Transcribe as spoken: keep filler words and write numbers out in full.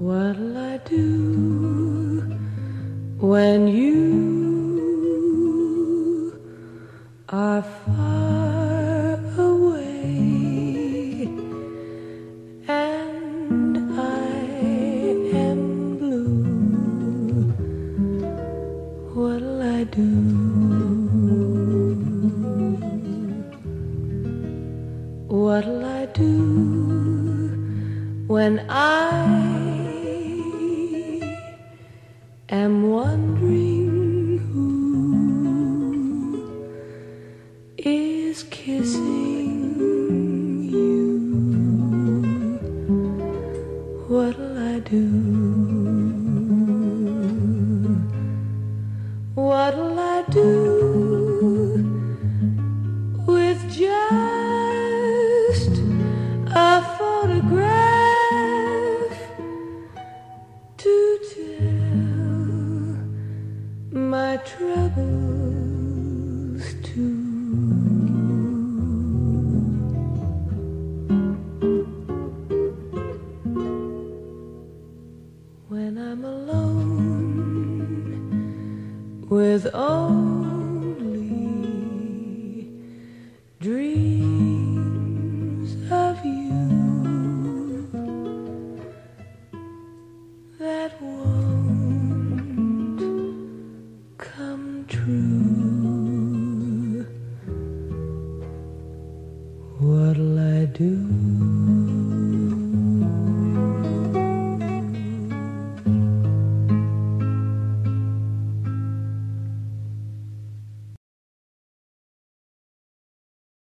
What'll I do when you are far away and I am blue? What'll I do? What'll I do when I am wondering who is kissing you? What'll I do? What'll I do with just a photograph to tell my troubles too? When I'm alone with only dreams of you that won't come true, what'll I do?